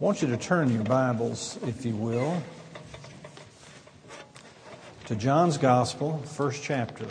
I want you to turn your Bibles, if you will, to John's Gospel, first chapter.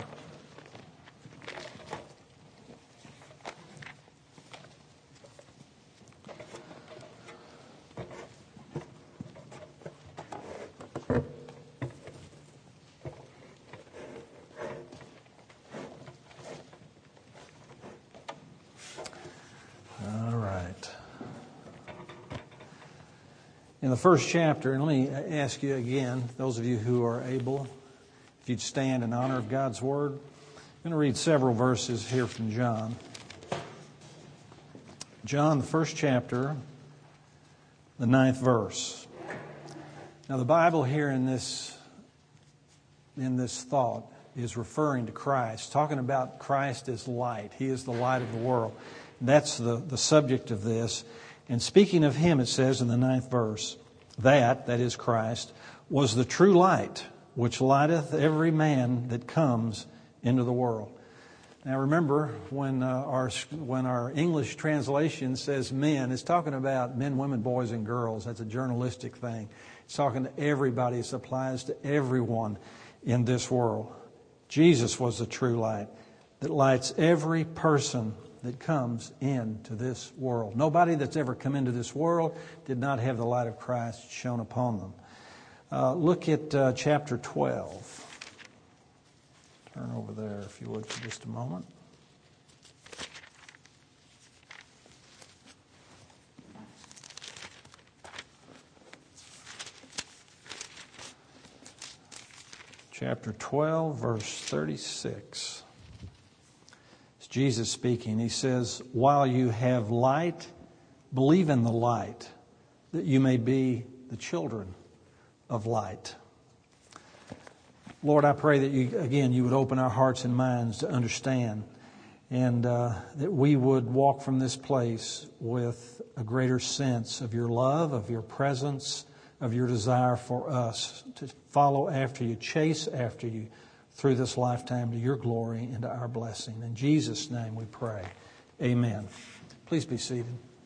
In the first chapter, and let me ask you again, those of you who are able, if you'd stand in honor of God's Word. I'm going to read several verses here from John. John, the first chapter, the 9th verse. Now the Bible here in this thought is referring to Christ, talking about Christ as light. He is the light of the world. That's the subject of this. And speaking of Him, it says in the 9th verse, that is Christ, was the true light, which lighteth every man that comes into the world. Now remember, when our English translation says men, it's talking about men, women, boys, and girls. That's a journalistic thing. It's talking to everybody. It applies to everyone in this world. Jesus was the true light that lights every person that comes into this world. Nobody that's ever come into this world did not have the light of Christ shone upon them. Look at chapter 12. Turn over there, if you would, for just a moment. Chapter 12, verse 36. Jesus speaking. He says, while you have light, believe in the light, that you may be the children of light. Lord, I pray that you would open our hearts and minds to understand, and that we would walk from this place with a greater sense of your love, of your presence, of your desire for us to follow after you, chase after you, through this lifetime to your glory and to our blessing. In Jesus' name we pray. Amen. Please be seated.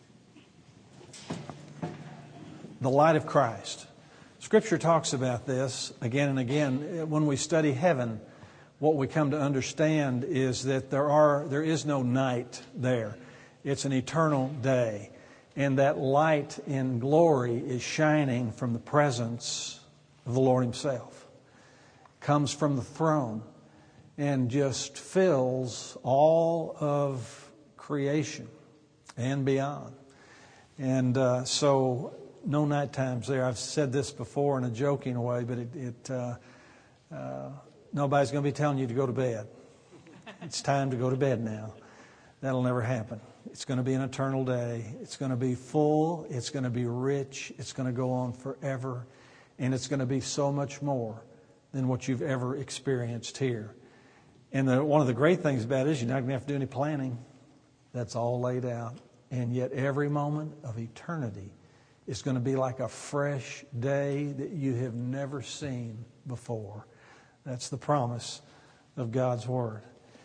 The light of Christ. Scripture talks about this again and again. When we study heaven, what we come to understand is that there is no night there. It's an eternal day. And that light in glory is shining from the presence of the Lord Himself. Comes from the throne and just fills all of creation and beyond. And so no night times there. I've said this before in a joking way, but nobody's going to be telling you to go to bed. It's time to go to bed now. That'll never happen. It's going to be an eternal day. It's going to be full. It's going to be rich. It's going to go on forever. And it's going to be so much more than what you've ever experienced here. And one of the great things about it is you're not going to have to do any planning. That's all laid out. And yet every moment of eternity is going to be like a fresh day that you have never seen before. That's the promise of God's Word.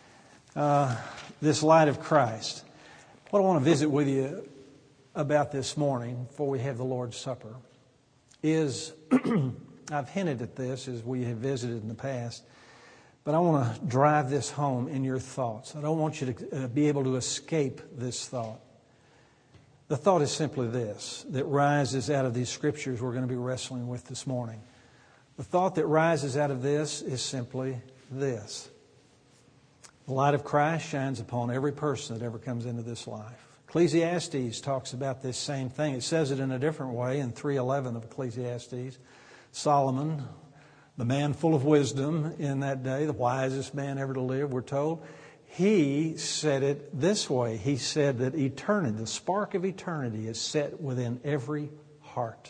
This light of Christ. What I want to visit with you about this morning before we have the Lord's Supper is... I've hinted at this as we have visited in the past, but I want to drive this home in your thoughts. I don't want you to be able to escape this thought. The thought is simply this, that rises out of these scriptures we're going to be wrestling with this morning. The thought that rises out of this is simply this. The light of Christ shines upon every person that ever comes into this life. Ecclesiastes talks about this same thing. It says it in a different way in 3:11 of Ecclesiastes. Solomon, the man full of wisdom in that day, the wisest man ever to live, we're told, he said it this way. He said that eternity, the spark of eternity, is set within every heart.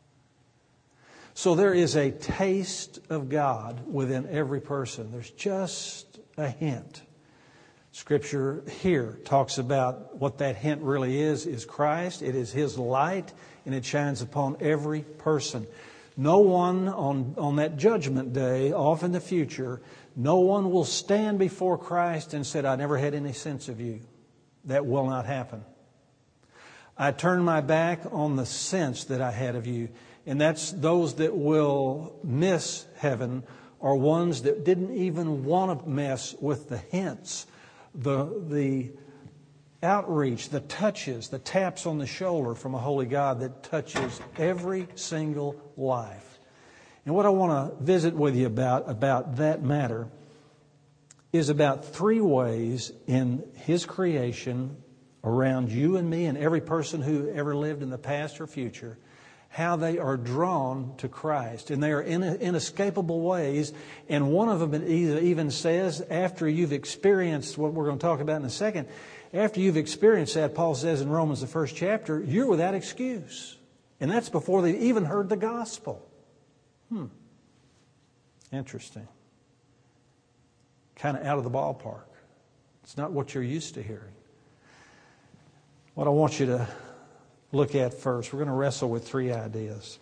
So there is a taste of God within every person. There's just a hint. Scripture here talks about what that hint really is Christ. It is His light, and it shines upon every person. No one on that judgment day, off in the future, no one will stand before Christ and say, I never had any sense of you. That will not happen. I turn my back on the sense that I had of you. And that's those that will miss heaven are ones that didn't even want to mess with the hints, the outreach, the touches, the taps on the shoulder from a holy God that touches every single life. And what I want to visit with you about that matter is about 3 ways in His creation around you and me and every person who ever lived in the past or future, how they are drawn to Christ. And they are in inescapable ways. And one of them even says, after you've experienced what we're going to talk about in a second, after you've experienced that, Paul says in Romans, the 1st chapter, you're without excuse. And that's before they even heard the gospel. Interesting. Kind of out of the ballpark. It's not what you're used to hearing. What I want you to look at first, we're going to wrestle with 3 ideas.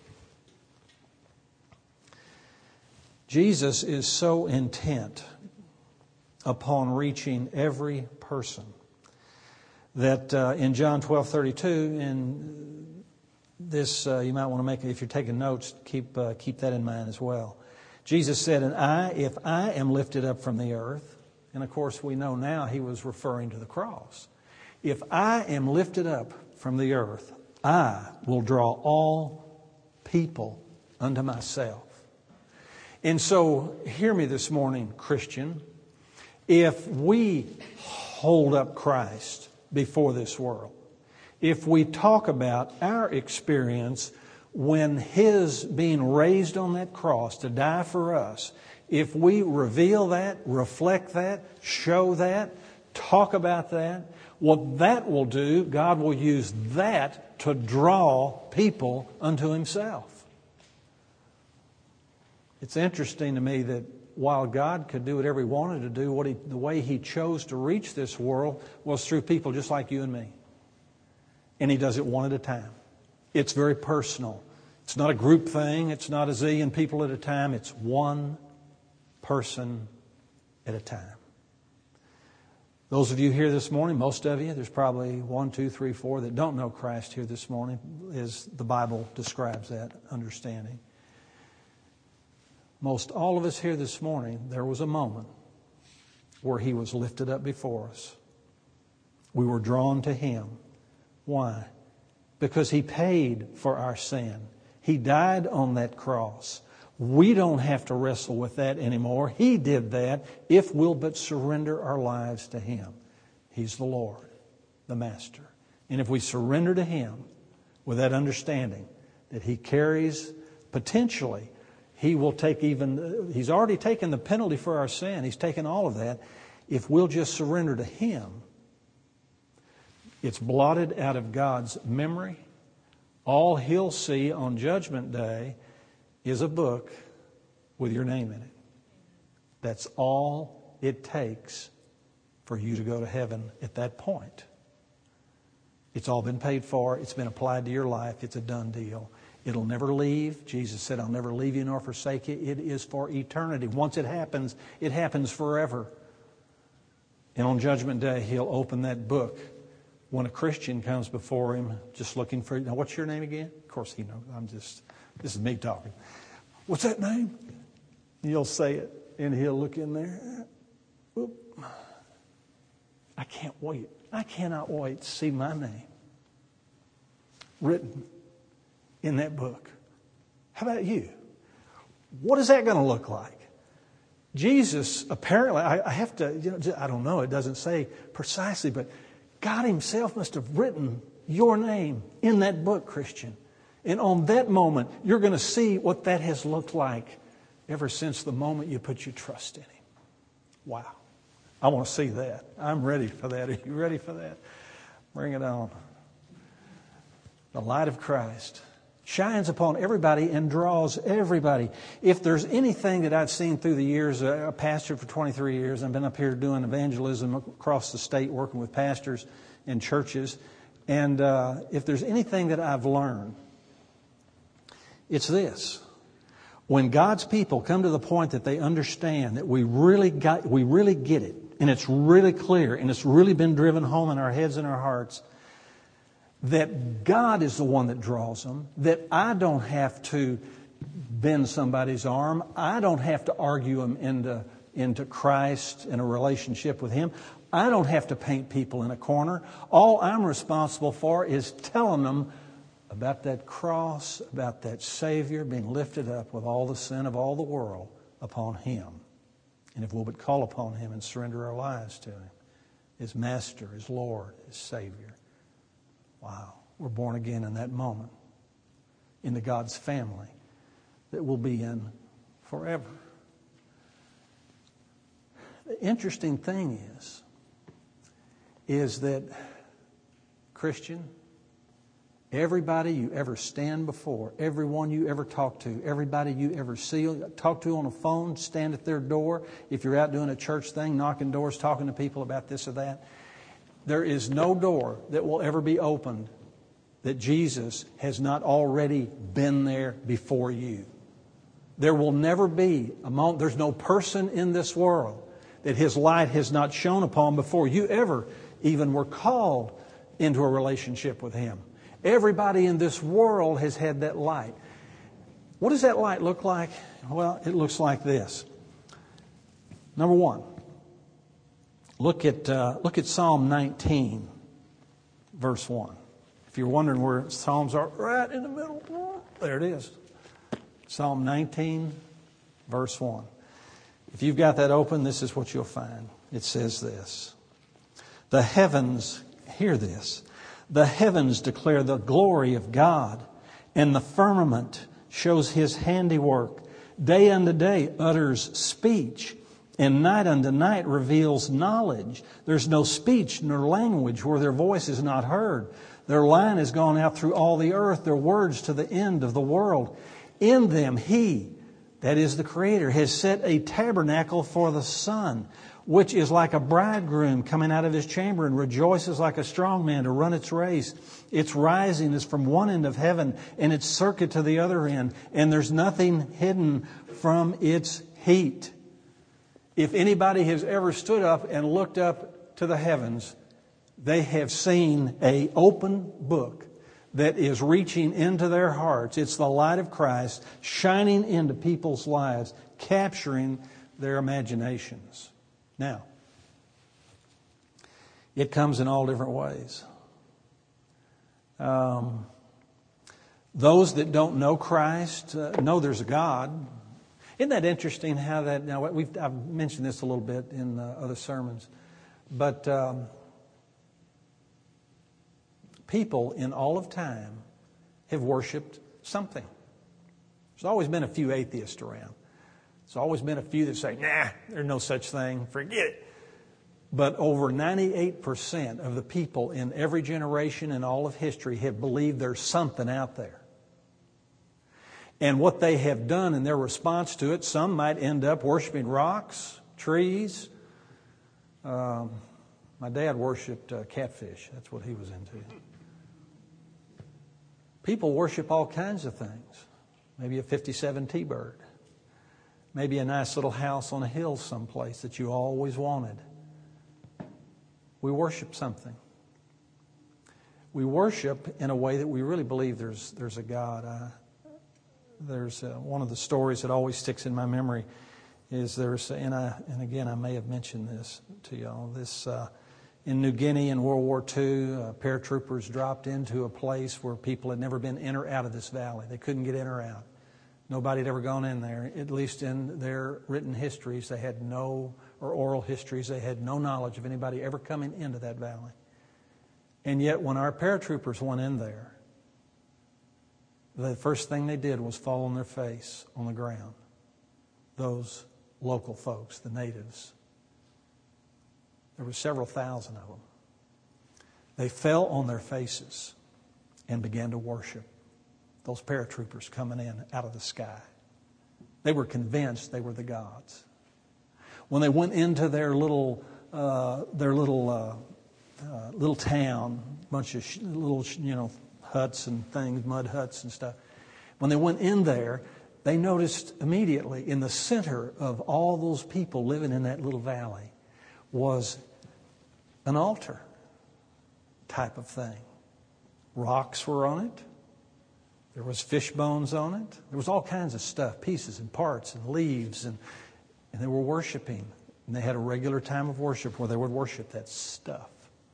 Jesus is so intent upon reaching every person that in John 12:32, and this you might want to make, if you're taking notes, keep that in mind as well. Jesus said, if I am lifted up from the earth, and of course we know now He was referring to the cross. If I am lifted up from the earth, I will draw all people unto myself. And so, hear me this morning, Christian. If we hold up Christ before this world, if we talk about our experience when His being raised on that cross to die for us, if we reveal that, reflect that, show that, talk about that, what that will do, God will use that to draw people unto Himself. It's interesting to me that while God could do whatever He wanted to do, the way He chose to reach this world was through people just like you and me. And He does it one at a time. It's very personal. It's not a group thing. It's not a zillion people at a time. It's one person at a time. Those of you here this morning, most of you, there's probably 1, 2, 3, 4 that don't know Christ here this morning, as the Bible describes that understanding. Most all of us here this morning, there was a moment where He was lifted up before us. We were drawn to Him. Why? Because He paid for our sin. He died on that cross. We don't have to wrestle with that anymore. He did that if we'll but surrender our lives to Him. He's the Lord, the Master. And if we surrender to Him with that understanding that He carries potentially, He will take He's already taken the penalty for our sin. He's taken all of that. If we'll just surrender to Him, it's blotted out of God's memory. All He'll see on Judgment Day is a book with your name in it. That's all it takes for you to go to heaven at that point. It's all been paid for. It's been applied to your life. It's a done deal. It'll never leave. Jesus said, I'll never leave you nor forsake you. It is for eternity. Once it happens forever. And on Judgment Day, He'll open that book when a Christian comes before Him just looking for, now what's your name again? Of course He knows. This is me talking. What's that name? You'll say it, and He'll look in there. Oop. I can't wait. I cannot wait to see my name written in that book. How about you? What is that going to look like? Jesus, apparently, I have to, I don't know, it doesn't say precisely, but God Himself must have written your name in that book, Christian. And on that moment, you're going to see what that has looked like ever since the moment you put your trust in Him. Wow. I want to see that. I'm ready for that. Are you ready for that? Bring it on. The light of Christ shines upon everybody and draws everybody. If there's anything that I've seen through the years, a pastor for 23 years, I've been up here doing evangelism across the state, working with pastors and churches. And if there's anything that I've learned, it's this. When God's people come to the point that they understand that we really get it, and it's really clear, and it's really been driven home in our heads and our hearts, that God is the one that draws them, that I don't have to bend somebody's arm. I don't have to argue them into Christ and a relationship with Him. I don't have to paint people in a corner. All I'm responsible for is telling them about that cross, about that Savior being lifted up with all the sin of all the world upon Him. And if we would call upon Him and surrender our lives to Him, His Master, His Lord, His Savior. Wow, we're born again in that moment into God's family that we'll be in forever. The interesting thing is that, Christian, everybody you ever stand before, everyone you ever talk to, everybody you ever see, talk to on a phone, stand at their door, if you're out doing a church thing, knocking doors, talking to people about this or that, there is no door that will ever be opened that Jesus has not already been there before you. There will never be a moment, there's no person in this world that His light has not shone upon before you ever even were called into a relationship with Him. Everybody in this world has had that light. What does that light look like? Well, it looks like this. Number one, look at Psalm 19, verse 1. If you're wondering where Psalms are, right in the middle, there it is. Psalm 19, verse 1. If you've got that open, this is what you'll find. It says this. The heavens, hear this, the heavens declare the glory of God, and the firmament shows His handiwork. Day unto day utters speech, and night unto night reveals knowledge. There's no speech nor language where their voice is not heard. Their line has gone out through all the earth, their words to the end of the world. In them He, that is the Creator, has set a tabernacle for the sun, which is like a bridegroom coming out of his chamber and rejoices like a strong man to run its race. Its rising is from one end of heaven and its circuit to the other end, and there's nothing hidden from its heat. If anybody has ever stood up and looked up to the heavens, they have seen an open book that is reaching into their hearts. It's the light of Christ shining into people's lives, capturing their imaginations. Now, it comes in all different ways. Those that don't know Christ know there's a God. Isn't that interesting how that... Now, I've mentioned this a little bit in other sermons. But people in all of time have worshipped something. There's always been a few atheists around. There's always been a few that say, nah, there's no such thing, forget it. But over 98% of the people in every generation in all of history have believed there's something out there. And what they have done in their response to it, some might end up worshiping rocks, trees. My dad worshipped catfish. That's what he was into. People worship all kinds of things. Maybe a 57 T-bird. Maybe a nice little house on a hill someplace that you always wanted. We worship something. We worship in a way that we really believe there's a God. There's one of the stories that always sticks in my memory is and again I may have mentioned this to y'all. In New Guinea in World War II, paratroopers dropped into a place where people had never been in or out of this valley. They couldn't get in or out. Nobody had ever gone in there. At least in their written histories, they had or oral histories, they had no knowledge of anybody ever coming into that valley. And yet when our paratroopers went in there, the first thing they did was fall on their face on the ground. Those local folks, the natives. There were several thousand of them. They fell on their faces and began to worship those paratroopers coming in out of the sky. They were convinced they were the gods. When they went into their little town, bunch of little huts and things, mud huts and stuff. When they went in there, they noticed immediately in the center of all those people living in that little valley was an altar type of thing, Rocks were on it. There was fish bones on it. There was all kinds of stuff, pieces and parts and leaves, and they were worshiping. And they had a regular time of worship where they would worship that stuff.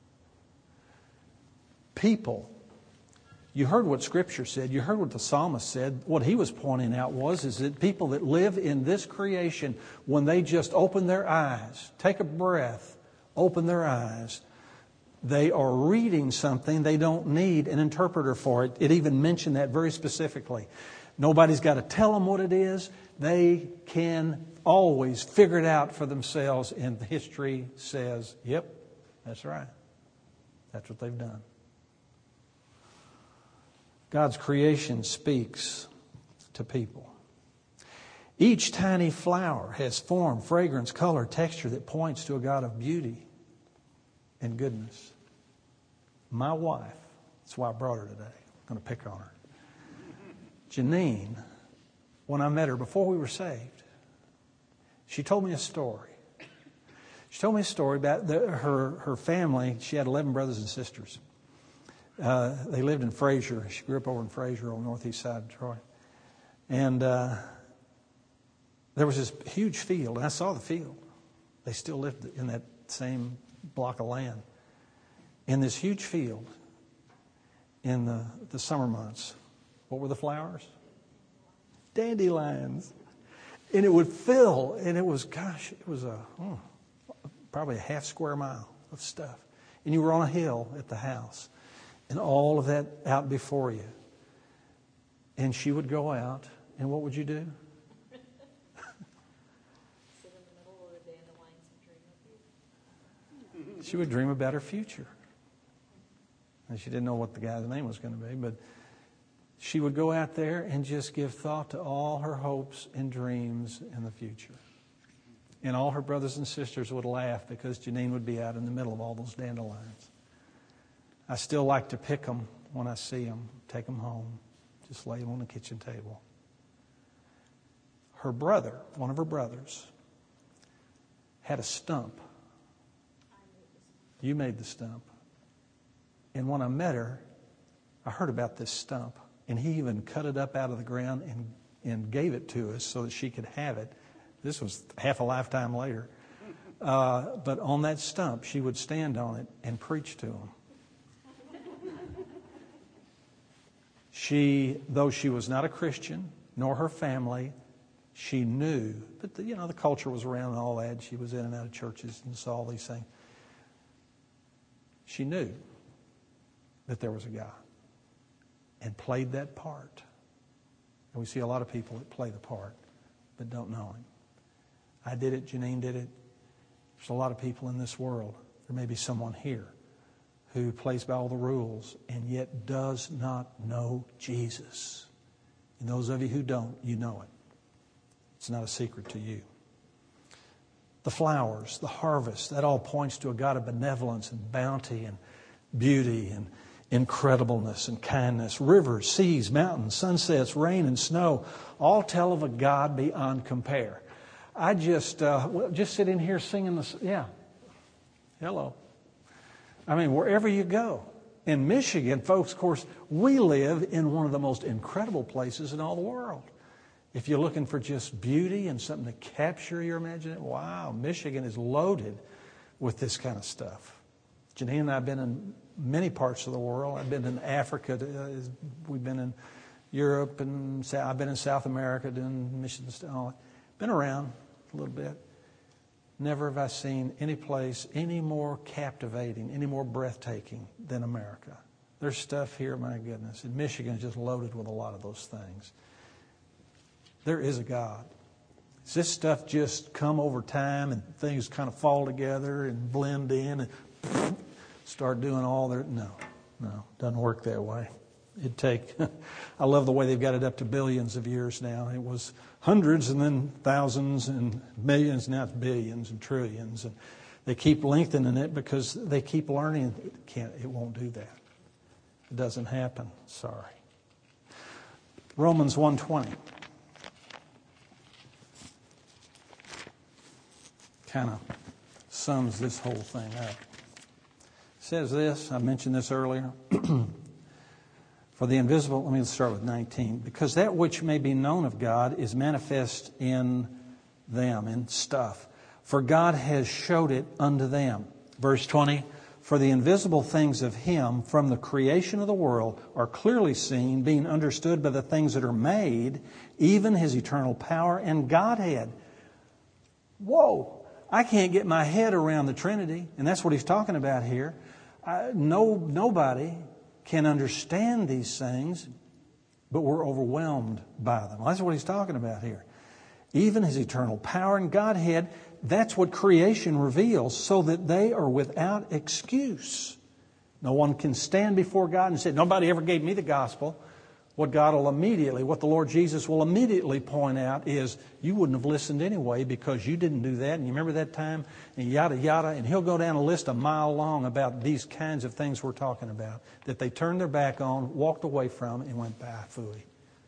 People, you heard what Scripture said. You heard what the psalmist said. What he was pointing out is that people that live in this creation, when they just open their eyes, take a breath, open their eyes, they are reading something. They don't need an interpreter for it. It even mentioned that very specifically. Nobody's got to tell them what it is. They can always figure it out for themselves. And history says, yep, that's right. That's what they've done. God's creation speaks to people. Each tiny flower has form, fragrance, color, texture that points to a God of beauty and goodness. My wife, that's why I brought her today. I'm going to pick on her. Janine, when I met her before we were saved, she told me a story. She told me a story about her family. She had 11 brothers and sisters. They lived in Fraser. She grew up over in Fraser on the northeast side of Detroit. And there was this huge field, and I saw the field. They still lived in that same block of land. In this huge field, in the summer months, what were the flowers? Dandelions. And it would fill, and it was probably a half square mile of stuff. And you were on a hill at the house, and all of that out before you. And she would go out, and what would you do? Sit in the middle of the dandelions and dream of you. She would dream about her future. And she didn't know what the guy's name was going to be, but she would go out there and just give thought to all her hopes and dreams in the future. And all her brothers and sisters would laugh because Janine would be out in the middle of all those dandelions. I still like to pick them when I see them, take them home, just lay them on the kitchen table. Her brother, one of her brothers, had a stump. You made the stump. And when I met her, I heard about this stump. And he even cut it up out of the ground and gave it to us so that she could have it. This was half a lifetime later. But on that stump, she would stand on it and preach to him. Though she was not a Christian, nor her family, she knew. But the culture was around and all that. She was in and out of churches and saw all these things. She knew that there was a God and played that part. And we see a lot of people that play the part but don't know Him. I did it. Janine did it. There's a lot of people in this world. There may be someone here who plays by all the rules and yet does not know Jesus. And those of you who don't, you know it. It's not a secret to you. The flowers, the harvest, that all points to a God of benevolence and bounty and beauty and incredibleness and kindness. Rivers, seas, mountains, sunsets, rain and snow all tell of a God beyond compare. I just sit in here singing this. Yeah. Hello. I mean, wherever you go. In Michigan, folks, of course, we live in one of the most incredible places in all the world. If you're looking for just beauty and something to capture your imagination, wow, Michigan is loaded with this kind of stuff. Janine and I have been in many parts of the world. I've been in Africa. We've been in Europe, and I've been in South America doing missions. Been around a little bit. Never have I seen any place any more captivating, any more breathtaking than America. There's stuff here, my goodness. And Michigan is just loaded with a lot of those things. There is a God. Does this stuff just come over time and things kind of fall together and blend in and start doing all their... No, doesn't work that way. I love the way they've got it up to billions of years now. It was hundreds and then thousands and millions. Now it's billions and trillions. And they keep lengthening it because they keep learning. It won't do that. It doesn't happen. Sorry. Romans 1:20. Kind of sums this whole thing up. It says this, I mentioned this earlier. For the invisible, let me start with 19. Because that which may be known of God is manifest in them, in stuff. For God has showed it unto them. Verse 20. For the invisible things of Him from the creation of the world are clearly seen, being understood by the things that are made, even His eternal power and Godhead. Whoa! I can't get my head around the Trinity. And that's what he's talking about here. Nobody can understand these things, but we're overwhelmed by them. Well, that's what he's talking about here. Even His eternal power and Godhead, that's what creation reveals, so that they are without excuse. No one can stand before God and say, nobody ever gave me the gospel. What the Lord Jesus will immediately point out is, you wouldn't have listened anyway because you didn't do that. And you remember that time? And yada, yada. And He'll go down a list a mile long about these kinds of things we're talking about, that they turned their back on, walked away from, and went, bah, phooey.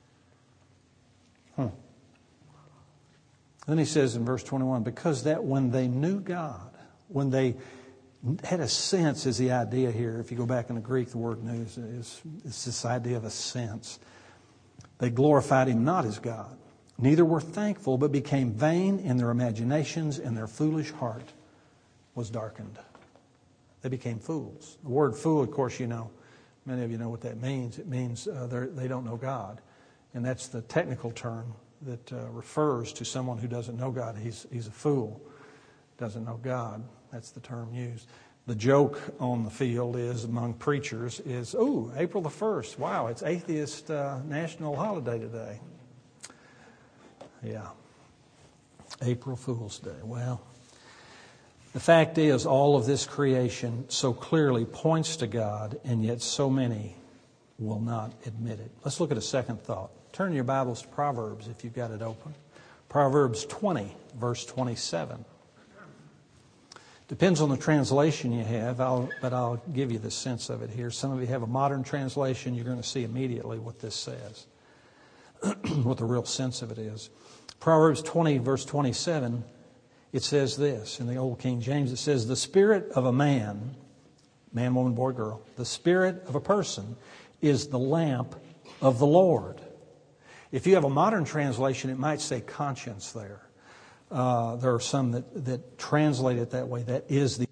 Then he says in verse 21, because that when they knew God, when they had a sense is the idea here. If you go back in the Greek, the word "nous" is this idea of a sense. They glorified Him not as God, neither were thankful, but became vain in their imaginations, and their foolish heart was darkened. They became fools. The word fool, of course, many of you know what that means. It means they don't know God. And that's the technical term that refers to someone who doesn't know God. He's a fool, doesn't know God. That's the term used. The joke on the field is, among preachers, is, April the 1st. Wow, it's Atheist National Holiday today. Yeah. April Fool's Day. Well, the fact is, all of this creation so clearly points to God, and yet so many will not admit it. Let's look at a second thought. Turn your Bibles to Proverbs if you've got it open. Proverbs 20, verse 27. Depends on the translation you have, but I'll give you the sense of it here. Some of you have a modern translation. You're going to see immediately what this says, what the real sense of it is. Proverbs 20, verse 27, it says this. In the Old King James, it says, the spirit of a man, woman, boy, girl, the spirit of a person is the lamp of the Lord. If you have a modern translation, it might say conscience there. There are some that translate it that way. That is the